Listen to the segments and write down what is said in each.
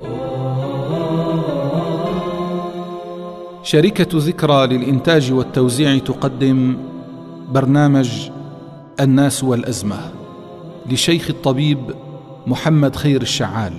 شركة ذكرى للإنتاج والتوزيع تقدم برنامج الناس والأزمة لشيخ الطبيب محمد خير الشعال.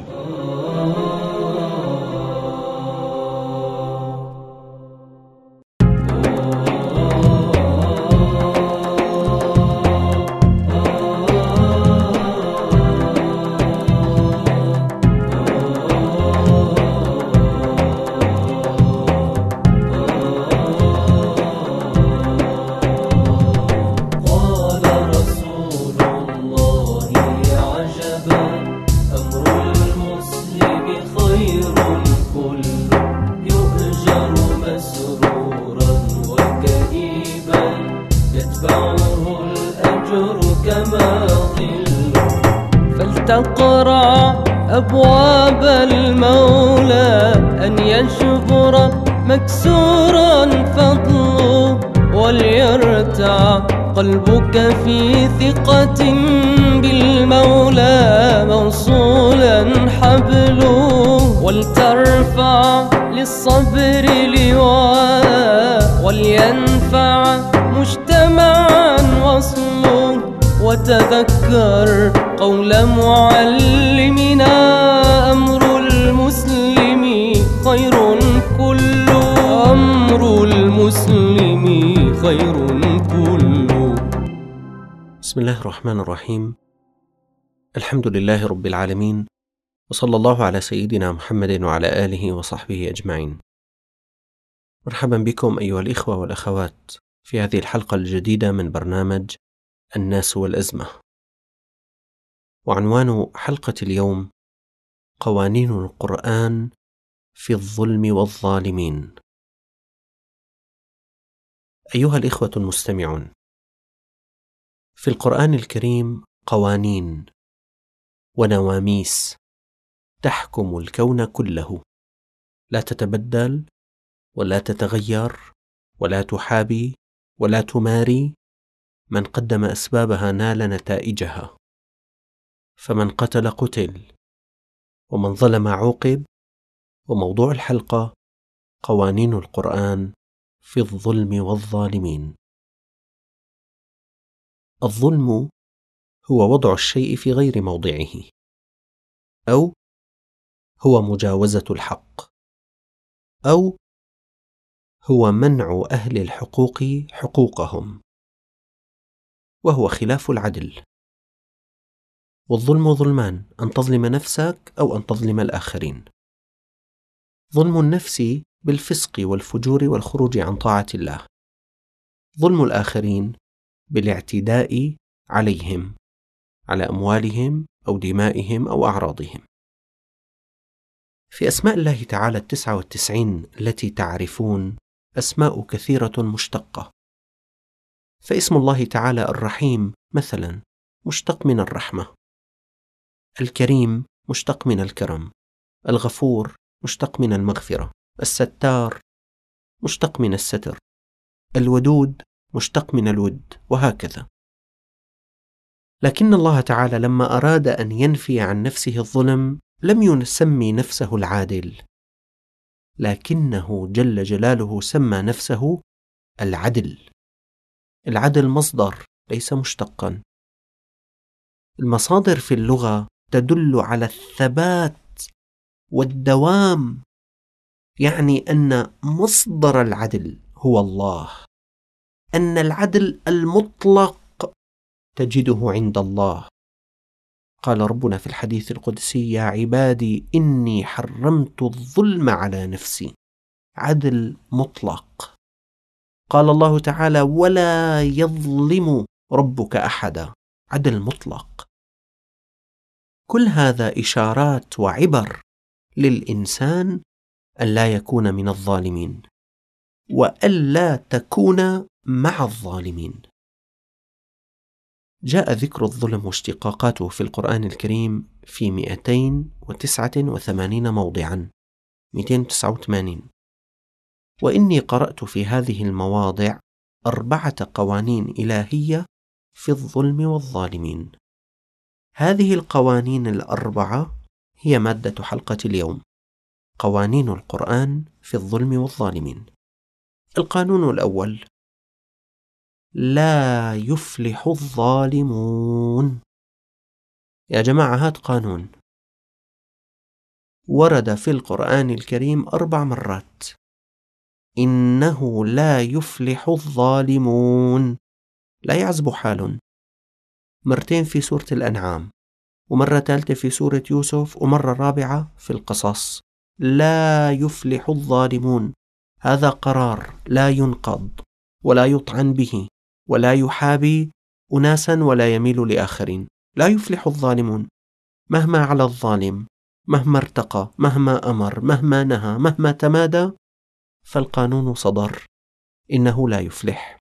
فلتقرع أبواب المولى أن يجبر مكسورا فضله، وليرتع قلبك في ثقة بالمولى موصولا حبله، ولترفع للصبر لواء ولينفع مجتمعا وصله، وتذكر قول معلمنا أمر المسلم خير كله، أمر المسلم خير كله. بسم الله الرحمن الرحيم. الحمد لله رب العالمين، وصلى الله على سيدنا محمد وعلى آله وصحبه أجمعين. مرحبا بكم أيها الإخوة والأخوات في هذه الحلقة الجديدة من برنامج الناس والأزمة. وعنوان حلقة اليوم قوانين القرآن في الظلم والظالمين. أيها الإخوة المستمعون، في القرآن الكريم قوانين ونواميس تحكم الكون كله، لا تتبدل ولا تتغير ولا تحابي ولا تماري. من قدم أسبابها نال نتائجها، فمن قتل قتل، ومن ظلم عوقب. وموضوع الحلقة قوانين القرآن في الظلم والظالمين. الظلم هو وضع الشيء في غير موضعه، أو هو مجاوزة الحق، أو هو منع أهل الحقوق حقوقهم، وهو خلاف العدل. والظلم ظلمان: أن تظلم نفسك أو أن تظلم الآخرين. ظلم النفس بالفسق والفجور والخروج عن طاعة الله، ظلم الآخرين بالاعتداء عليهم، على أموالهم أو دمائهم أو أعراضهم. في أسماء الله تعالى 99 التي تعرفون أسماء كثيرة مشتقة، فاسم الله تعالى الرحيم مثلا مشتق من الرحمة، الكريم مشتق من الكرم، الغفور مشتق من المغفرة، الستار مشتق من الستر، الودود مشتق من الود، وهكذا. لكن الله تعالى لما أراد أن ينفي عن نفسه الظلم لم يسمي نفسه العادل، لكنه جل جلاله سمى نفسه العدل. العدل مصدر ليس مشتقا. المصادر في اللغة تدل على الثبات والدوام، يعني أن مصدر العدل هو الله، أن العدل المطلق تجده عند الله. قال ربنا في الحديث القدسي: يا عبادي إني حرمت الظلم على نفسي. عدل مطلق. قال الله تعالى: ولا يظلم ربك أحدا. عدل مطلق. كل هذا إشارات وعبر للإنسان أن لا يكون من الظالمين، وألا تكون مع الظالمين. جاء ذكر الظلم واشتقاقاته في القرآن الكريم في 289 موضعا، 289. وإني قرأت في هذه المواضع 4 قوانين إلهية في الظلم والظالمين. هذه القوانين 4 هي مادة حلقة اليوم، قوانين القرآن في الظلم والظالمين. القانون الأول: لا يفلح الظالمون. يا جماعة، هذا قانون ورد في القرآن الكريم 4 مرات: إنه لا يفلح الظالمون. لا يعزب حال. مرتين في سورة الأنعام، ومرة ثالثة في سورة يوسف، ومرة رابعة في القصص. لا يفلح الظالمون. هذا قرار لا ينقض ولا يطعن به ولا يحابي أناسا ولا يميل لآخرين. لا يفلح الظالمون. مهما على الظالم، مهما ارتقى، مهما أمر، مهما نهى، مهما تمادى، فالقانون صدر: إنه لا يفلح.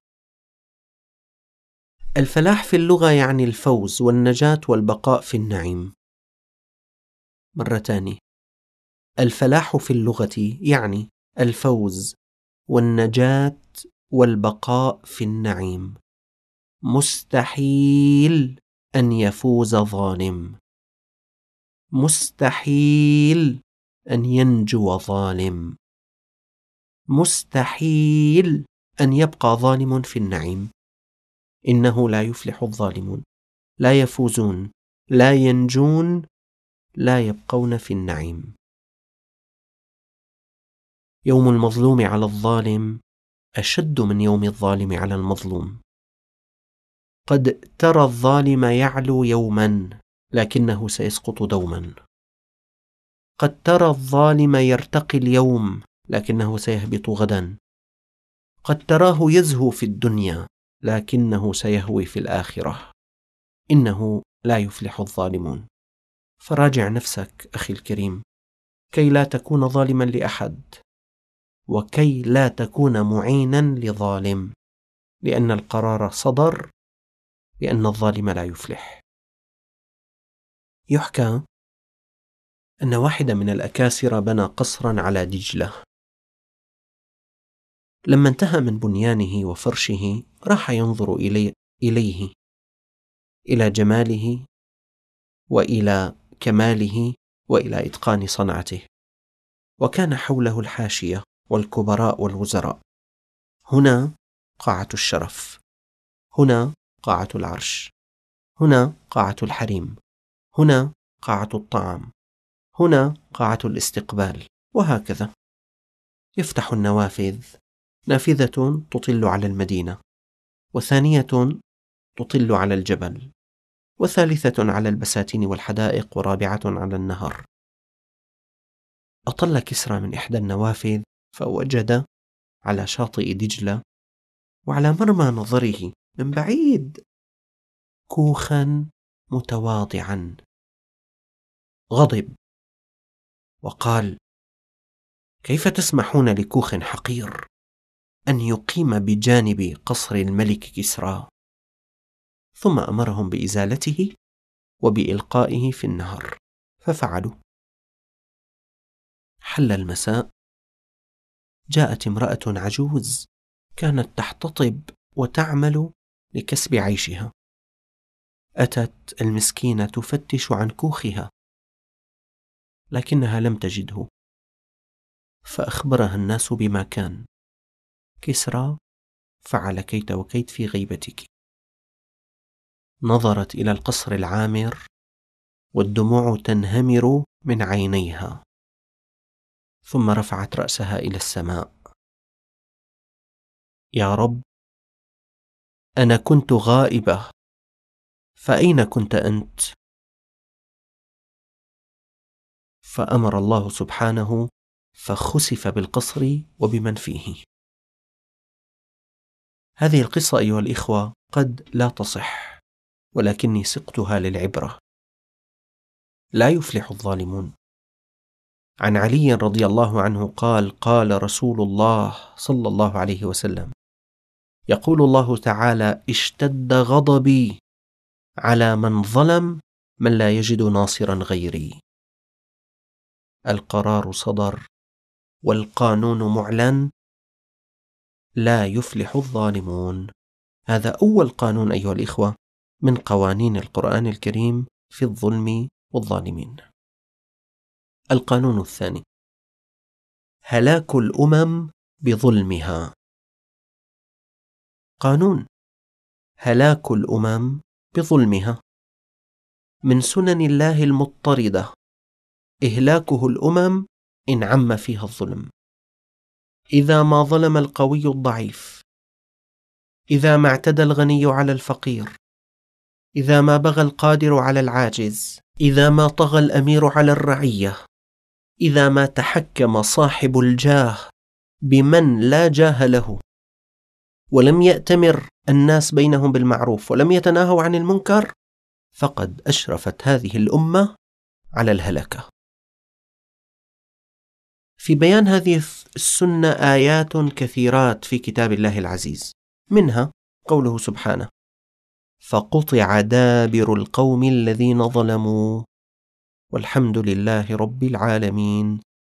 الفلاح في اللغة يعني الفوز والنجاة والبقاء في النعيم. مرة تانية: الفلاح في اللغة يعني الفوز والنجاة والبقاء في النعيم. مستحيل أن يفوز ظالم، مستحيل أن ينجو ظالم، مستحيل أن يبقى ظالم في النعيم. إنه لا يفلح الظالمون. لا يفوزون، لا ينجون، لا يبقون في النعيم. يوم المظلوم على الظالم أشد من يوم الظالم على المظلوم. قد ترى الظالم يعلو يوما لكنه سيسقط دوما. قد ترى الظالم يرتقي اليوم لكنه سيهبط غدا. قد تراه يزهو في الدنيا لكنه سيهوي في الآخرة. إنه لا يفلح الظالمون. فراجع نفسك أخي الكريم كي لا تكون ظالما لأحد، وكي لا تكون معينا لظالم، لأن القرار صدر بأن الظالم لا يفلح. يحكى أن واحدا من الأكاسرة بنى قصرا على دجلة. لما انتهى من بنيانه وفرشه راح ينظر إليه، إلى جماله وإلى كماله وإلى إتقان صنعته. وكان حوله الحاشية والكبراء والوزراء. هنا قاعة الشرف، هنا قاعة العرش، هنا قاعة الحريم، هنا قاعة الطعام، هنا قاعة الاستقبال، وهكذا. يفتح النوافذ، نافذة تطل على المدينة، وثانية تطل على الجبل، وثالثة على البساتين والحدائق، ورابعة على النهر. أطل كسرى من إحدى النوافذ فوجد على شاطئ دجلة وعلى مرمى نظره من بعيد كوخا متواضعا. غضب وقال: كيف تسمحون لكوخ حقير أن يقيم بجانب قصر الملك كسرى؟ ثم أمرهم بإزالته وبإلقائه في النهر، ففعلوا. حل المساء، جاءت امرأة عجوز كانت تحتطب وتعمل لكسب عيشها. أتت المسكينة تفتش عن كوخها لكنها لم تجده، فأخبرها الناس بما كان: كسرى فعل كيت وكيت في غيبتك. نظرت إلى القصر العامر والدموع تنهمر من عينيها، ثم رفعت رأسها إلى السماء: يا رب، أنا كنت غائبة، فأين كنت أنت؟ فأمر الله سبحانه فخسف بالقصر وبمن فيه. هذه القصة أيها الإخوة قد لا تصح، ولكني سقتها للعبرة. لا يفلح الظالمون. عن علي رضي الله عنه قال: قال رسول الله صلى الله عليه وسلم: يقول الله تعالى: اشتد غضبي على من ظلم من لا يجد ناصرا غيري. القرار صدر والقانون معلن: لا يفلح الظالمون. هذا أول قانون أيها الإخوة من قوانين القرآن الكريم في الظلم والظالمين. القانون الثاني: هلاك الأمم بظلمها. قانون هلاك الأمم بظلمها من سنن الله المضطردة، إهلاكه الأمم إن عم فيها الظلم. إذا ما ظلم القوي الضعيف، إذا ما اعتدى الغني على الفقير، إذا ما بغى القادر على العاجز، إذا ما طغى الأمير على الرعية، إذا ما تحكم صاحب الجاه بمن لا جاه له، ولم يأتمر الناس بينهم بالمعروف ولم يتناهوا عن المنكر، فقد أشرفت هذه الأمة على الهلكة. في بيان هذه السنة آيات كثيرات في كتاب الله العزيز، منها قوله سبحانه: فقطع دابر القوم الذين ظلموا والحمد لله رب العالمين.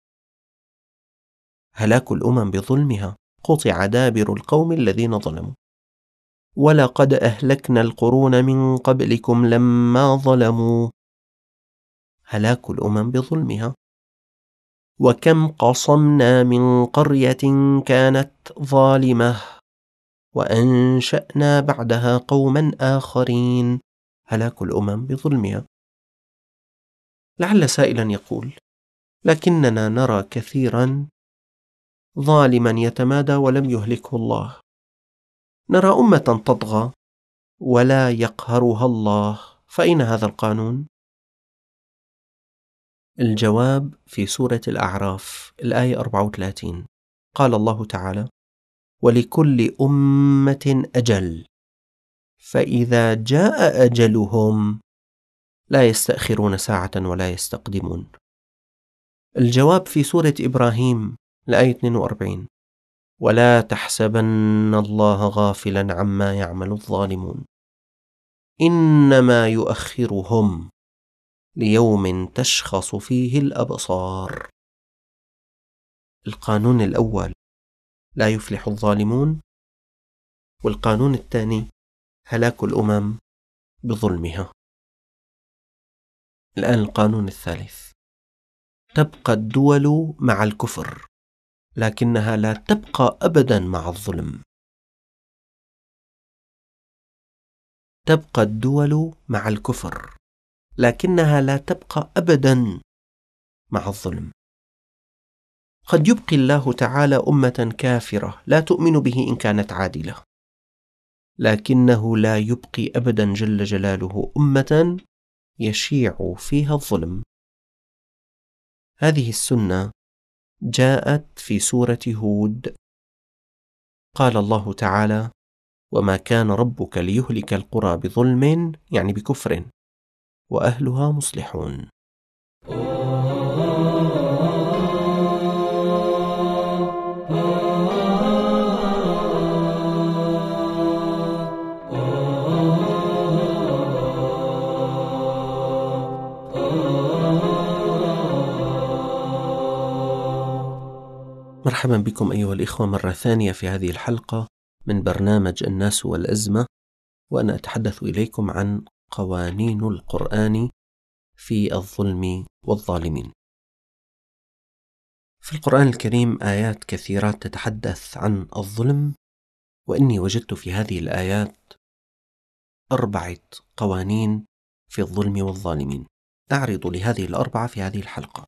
هلاك الأمم بظلمها، قطع دابر القوم الذين ظلموا. ولقد أهلكنا القرون من قبلكم لما ظلموا، هلاك الأمم بظلمها. وكم قصمنا من قرية كانت ظالمة وأنشأنا بعدها قوما آخرين، هلاك الأمم بظلمها. لعل سائلا يقول: لكننا نرى كثيرا ظالما يتمادى ولم يهلكه الله، نرى أمة تطغى ولا يقهرها الله، فأين هذا القانون؟ الجواب في سورة الأعراف الآية 34، قال الله تعالى: ولكل أمة أجل فإذا جاء أجلهم لا يستأخرون ساعة ولا يستقدمون. الجواب في سورة إبراهيم الآية 42، ولا تحسبن الله غافلا عما يعمل الظالمون إنما يؤخرهم ليوم تشخص فيه الأبصار. القانون الأول لا يفلح الظالمون، والقانون الثاني هلاك الأمم بظلمها. الآن القانون الثالث: تبقى الدول مع الكفر لكنها لا تبقى أبدا مع الظلم. تبقى الدول مع الكفر لكنها لا تبقى أبدا مع الظلم. قد يبقي الله تعالى أمة كافرة لا تؤمن به إن كانت عادلة، لكنه لا يبقي أبدا جل جلاله أمة يشيع فيها الظلم. هذه السنة جاءت في سورة هود، قال الله تعالى: وما كان ربك ليهلك القرى بظلم، يعني بكفر، وأهلها مصلحون. مرحبا بكم أيها الإخوة مرة ثانية في هذه الحلقة من برنامج الناس والأزمة، وأنا أتحدث إليكم عن قوانين القرآن في الظلم والظالمين. في القرآن الكريم آيات كثيرات تتحدث عن الظلم، وإني وجدت في هذه الآيات 4 قوانين في الظلم والظالمين، أعرض لهذه ال4 في هذه الحلقة.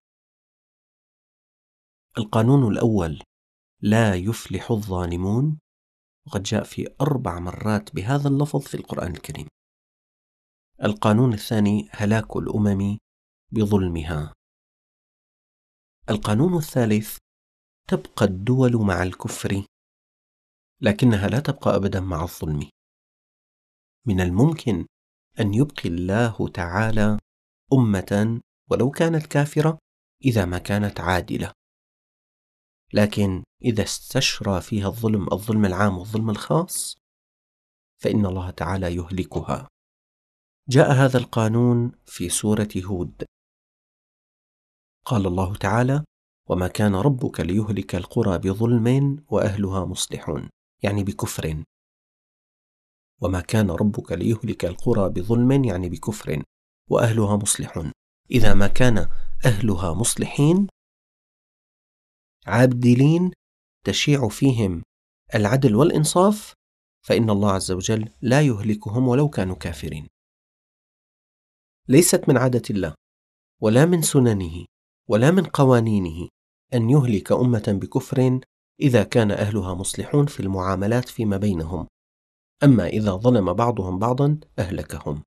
القانون الأول: لا يفلح الظالمون، وقد جاء في 4 مرات بهذا اللفظ في القرآن الكريم. القانون الثاني: هلاك الأمم بظلمها. القانون الثالث: تبقى الدول مع الكفر لكنها لا تبقى أبدا مع الظلم. من الممكن أن يبقي الله تعالى أمة ولو كانت كافرة إذا ما كانت عادلة، لكن إذا استشرى فيها الظلم العام والظلم الخاص فإن الله تعالى يهلكها. جاء هذا القانون في سورة هود، قال الله تعالى: وما كان ربك ليهلك القرى بظلم وأهلها مصلحون، يعني بكفر. وما كان ربك ليهلك القرى بظلم يعني بكفر وأهلها مصلحون. إذا ما كان أهلها مصلحين عادلين تشيع فيهم العدل والإنصاف، فإن الله عز وجل لا يهلكهم ولو كانوا كافرين. ليست من عادة الله ولا من سننه ولا من قوانينه أن يهلك أمة بكفر إذا كان أهلها مصلحون في المعاملات فيما بينهم، أما إذا ظلم بعضهم بعضا أهلكهم.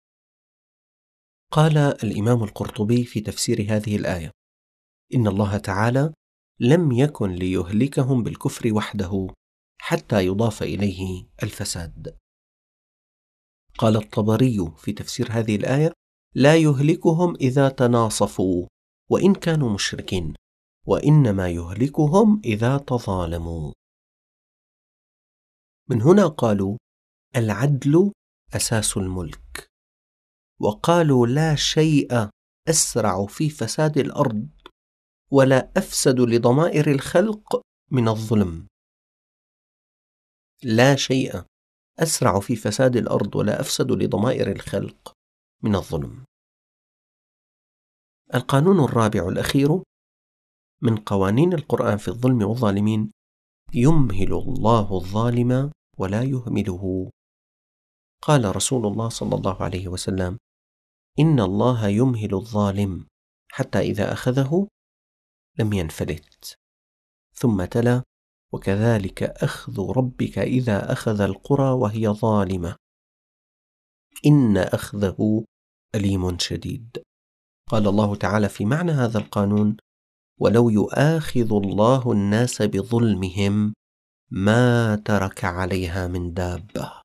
قال الإمام القرطبي في تفسير هذه الآية: إن الله تعالى لم يكن ليهلكهم بالكفر وحده حتى يضاف إليه الفساد. قال الطبري في تفسير هذه الآية: لا يهلكهم إذا تناصفوا وإن كانوا مشركين، وإنما يهلكهم إذا تظالموا. من هنا قالوا العدل أساس الملك، وقالوا لا شيء أسرع في فساد الأرض ولا أفسد لضمائر الخلق من الظلم. لا شيء أسرع في فساد الأرض ولا أفسد لضمائر الخلق من الظلم. القانون الرابع الأخير من قوانين القرآن في الظلم والظالمين: يمهل الله الظالم ولا يهمله. قال رسول الله صلى الله عليه وسلم: إن الله يمهل الظالم حتى إذا أخذه لم ينفلت. ثم تلا: وكذلك أخذ ربك إذا أخذ القرى وهي ظالمة إن أخذه أليم شديد. قال الله تعالى في معنى هذا القانون: ولو يؤاخذ الله الناس بظلمهم ما ترك عليها من دابة.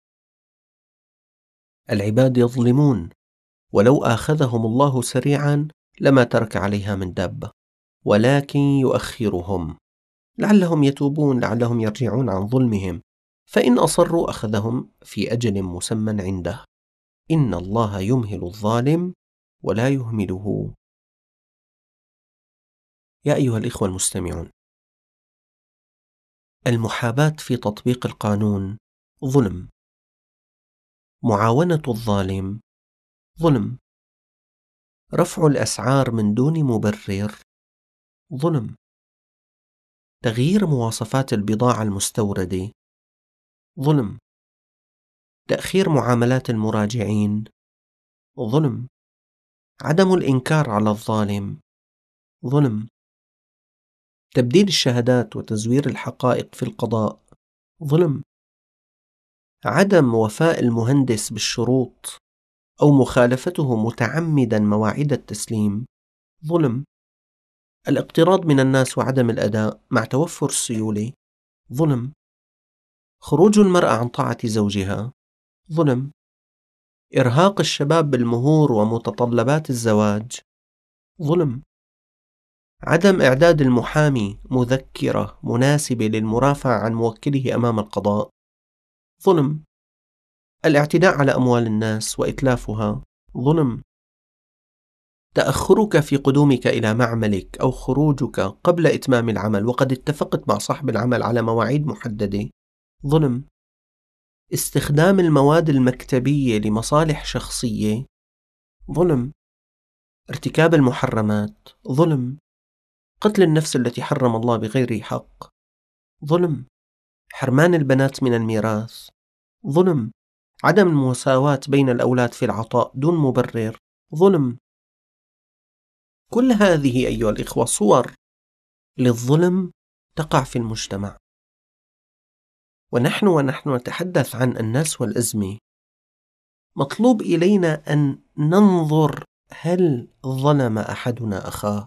العباد يظلمون، ولو آخذهم الله سريعا لما ترك عليها من دابة، ولكن يؤخرهم لعلهم يتوبون، لعلهم يرجعون عن ظلمهم، فإن أصروا أخذهم في أجل مسمى عنده. إن الله يمهل الظالم ولا يهمله. يا أيها الإخوة المستمعون، المحاباة في تطبيق القانون ظلم، معاونة الظالم ظلم، رفع الأسعار من دون مبرر ظلم، تغيير مواصفات البضاعة المستوردة ظلم، تأخير معاملات المراجعين ظلم، عدم الإنكار على الظالم ظلم، تبديل الشهادات وتزوير الحقائق في القضاء ظلم، عدم وفاء المهندس بالشروط أو مخالفته متعمدا مواعيد التسليم ظلم، الاقتراض من الناس وعدم الأداء مع توفر السيولة ظلم، خروج المرأة عن طاعة زوجها ظلم، إرهاق الشباب بالمهور ومتطلبات الزواج ظلم، عدم إعداد المحامي مذكرة مناسبة للمرافعة عن موكله أمام القضاء ظلم، الاعتداء على أموال الناس وإتلافها ظلم، تأخرك في قدومك إلى معملك أو خروجك قبل إتمام العمل وقد اتفقت مع صاحب العمل على مواعيد محددة ظلم، استخدام المواد المكتبية لمصالح شخصية ظلم، ارتكاب المحرمات ظلم، قتل النفس التي حرم الله بغير حق ظلم، حرمان البنات من الميراث ظلم، عدم المساواة بين الأولاد في العطاء دون مبرر ظلم. كل هذه أيها الإخوة صور للظلم تقع في المجتمع. ونحن نتحدث عن الناس والأزمة، مطلوب إلينا أن ننظر: هل ظلم أحدنا أخاه؟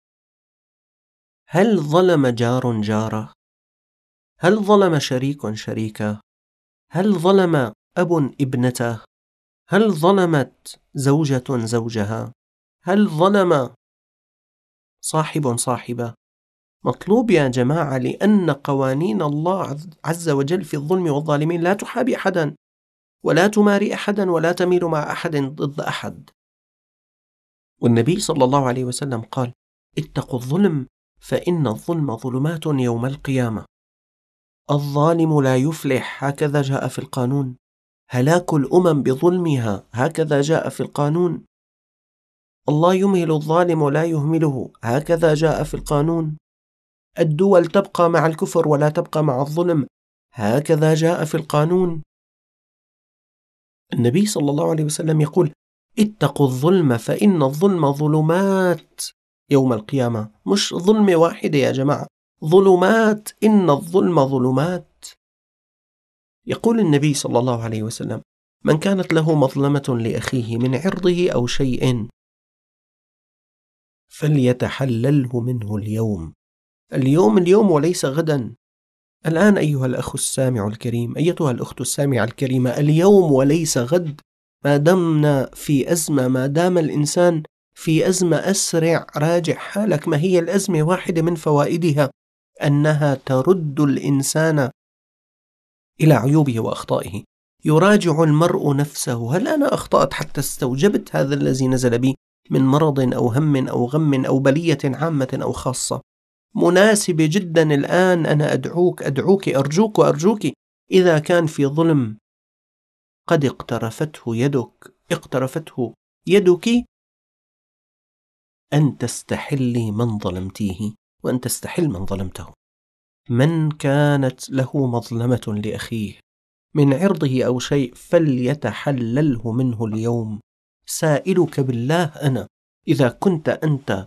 هل ظلم جار جاره؟ هل ظلم شريك شريكه؟ هل ظلم أب ابنته؟ هل ظلمت زوجة زوجها؟ هل ظلم صاحب صاحبه؟ مطلوب يا جماعة، لأن قوانين الله عز وجل في الظلم والظالمين لا تحابي أحدا ولا تماري أحدا ولا تميل مع أحد ضد أحد. والنبي صلى الله عليه وسلم قال: اتقوا الظلم فإن الظلم ظلمات يوم القيامة. الظالم لا يفلح، هكذا جاء في القانون. هلاك الأمم بظلمها، هكذا جاء في القانون. الله يمهل الظالم ولا يهمله، هكذا جاء في القانون. الدول تبقى مع الكفر ولا تبقى مع الظلم. هكذا جاء في القانون. النبي صلى الله عليه وسلم يقول: اتقوا الظلم فإن الظلم ظلمات يوم القيامة. مش ظلمة واحدة يا جماعة، ظلمات، إن الظلم ظلمات. يقول النبي صلى الله عليه وسلم: من كانت له مظلمة لأخيه من عرضه أو شيء فليتحلله منه اليوم. اليوم وليس غدا. الآن أيها الأخ السامع الكريم، أيتها الأخت السامعة الكريمة، اليوم وليس غد. ما دمنا في أزمة، ما دام الإنسان في أزمة، أسرع راجع حالك. ما هي الأزمة؟ واحدة من فوائدها أنها ترد الإنسان إلى عيوبه وأخطائه. يراجع المرء نفسه: هل أنا أخطأت حتى استوجبت هذا الذي نزل بي من مرض أو هم أو غم أو بلية عامة أو خاصة؟ مناسبة جدا الآن أنا أدعوك أرجوك وأرجوك، إذا كان في ظلم قد اقترفته يدك أن تستحلي من ظلمتيه وأن تستحل من ظلمته. من كانت له مظلمة لأخيه من عرضه أو شيء فليتحلله منه اليوم. سائلك بالله أنا، إذا كنت أنت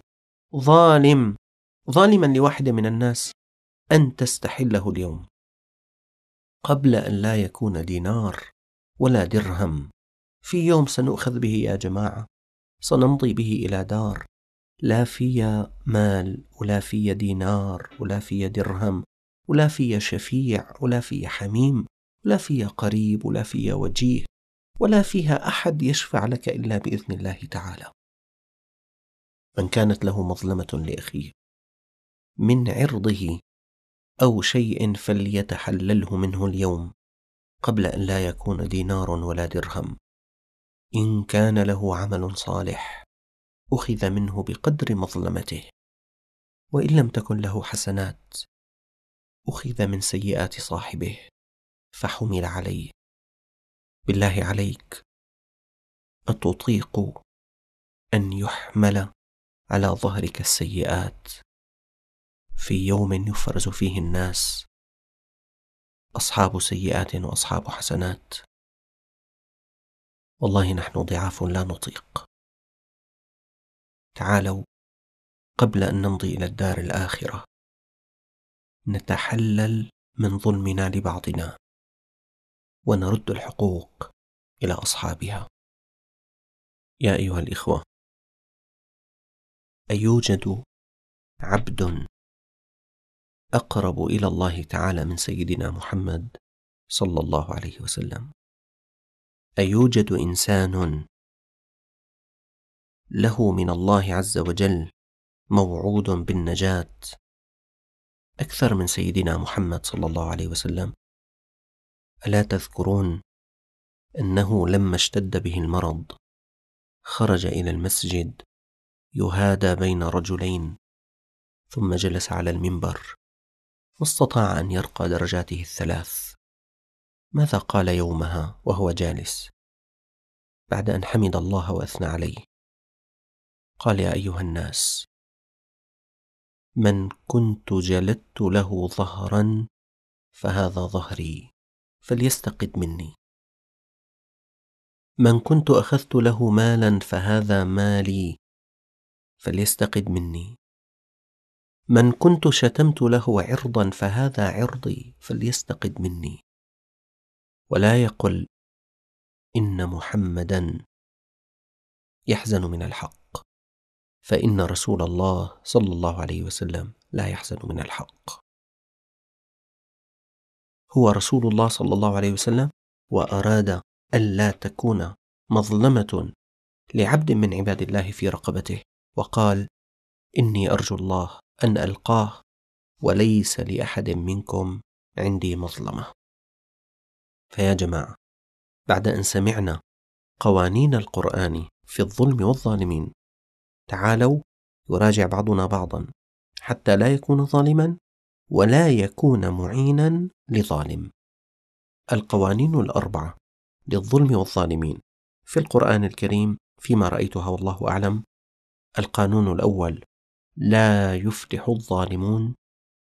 ظالما لواحد من الناس، أن تستحله اليوم قبل أن لا يكون دينار ولا درهم. في يوم سنؤخذ به يا جماعة، سنمضي به إلى دار لا فيها مال ولا فيها دينار ولا فيها درهم ولا فيها شفيع ولا فيها حميم ولا فيها قريب ولا فيها وجيه ولا فيها أحد يشفع لك إلا بإذن الله تعالى. من كانت له مظلمة لأخيه من عرضه أو شيء فليتحلله منه اليوم قبل أن لا يكون دينار ولا درهم. إن كان له عمل صالح أخذ منه بقدر مظلمته، وإن لم تكن له حسنات أخذ من سيئات صاحبه فحمل عليه. بالله عليك، أتطيق أن يحمل على ظهرك السيئات في يوم يفرز فيه الناس أصحاب سيئات وأصحاب حسنات؟ والله نحن ضعاف لا نطيق. تعالوا قبل أن نمضي إلى الدار الآخرة نتحلل من ظلمنا لبعضنا ونرد الحقوق إلى أصحابها. يا أيها الإخوة، أيوجد عبد أقرب إلى الله تعالى من سيدنا محمد صلى الله عليه وسلم؟ أيوجد إنسان له من الله عز وجل موعود بالنجاة أكثر من سيدنا محمد صلى الله عليه وسلم؟ ألا تذكرون أنه لما اشتد به المرض خرج إلى المسجد يهادى بين رجلين، ثم جلس على المنبر واستطاع أن يرقى درجاته الثلاث. ماذا قال يومها وهو جالس بعد أن حمد الله وأثنى عليه؟ قال: يا أيها الناس، من كنت جلدت له ظهرا فهذا ظهري فليستقد مني، من كنت أخذت له مالا فهذا مالي فليستقد مني، من كنت شتمت له عرضا فهذا عرضي فليستقد مني. ولا يقل إن محمدا يحزن من الحق، فإن رسول الله صلى الله عليه وسلم لا يحزن من الحق. هو رسول الله صلى الله عليه وسلم وأراد ألا تكون مظلمة لعبد من عباد الله في رقبته، وقال: إني أرجو الله أن ألقاه وليس لأحد منكم عندي مظلمة. فيا جماعة، بعد أن سمعنا قوانين القرآن في الظلم والظالمين، تعالوا يراجع بعضنا بعضا حتى لا يكون ظالما ولا يكون معينا لظالم. القوانين الأربعة للظلم والظالمين في القرآن الكريم فيما رأيتها والله أعلم: القانون الأول: لا يفلح الظالمون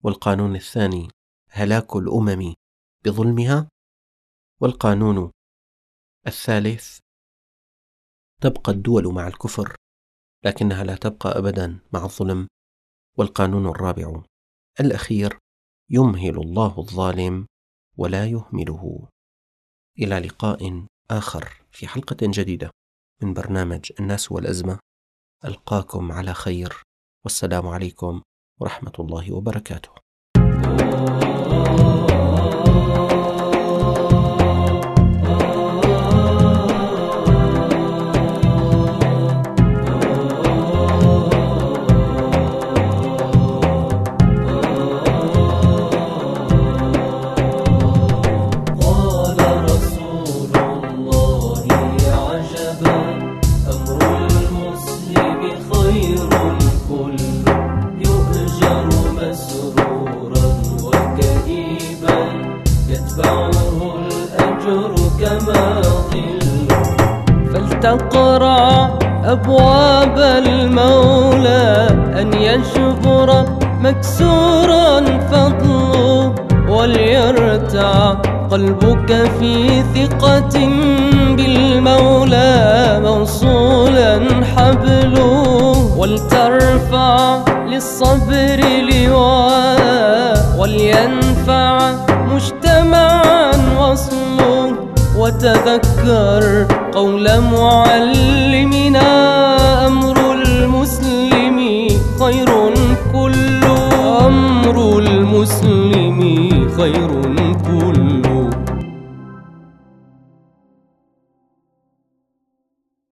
والقانون الثاني هلاك الأمم بظلمها، والقانون الثالث تبقى الدول مع الكفر لكنها لا تبقى أبدا مع الظلم، والقانون الرابع الأخير يمهل الله الظالم ولا يهمله. إلى لقاء آخر في حلقة جديدة من برنامج الناس والأزمة، ألقاكم على خير، والسلام عليكم ورحمة الله وبركاته. فلتقرع أبواب المولى أن يجبر مكسورا فضله، وليرتع قلبك في ثقة بالمولى موصولا حبله، ولترفع للصبر لواء، ولينفع مجتمعا وصله، وتذكر قول معلم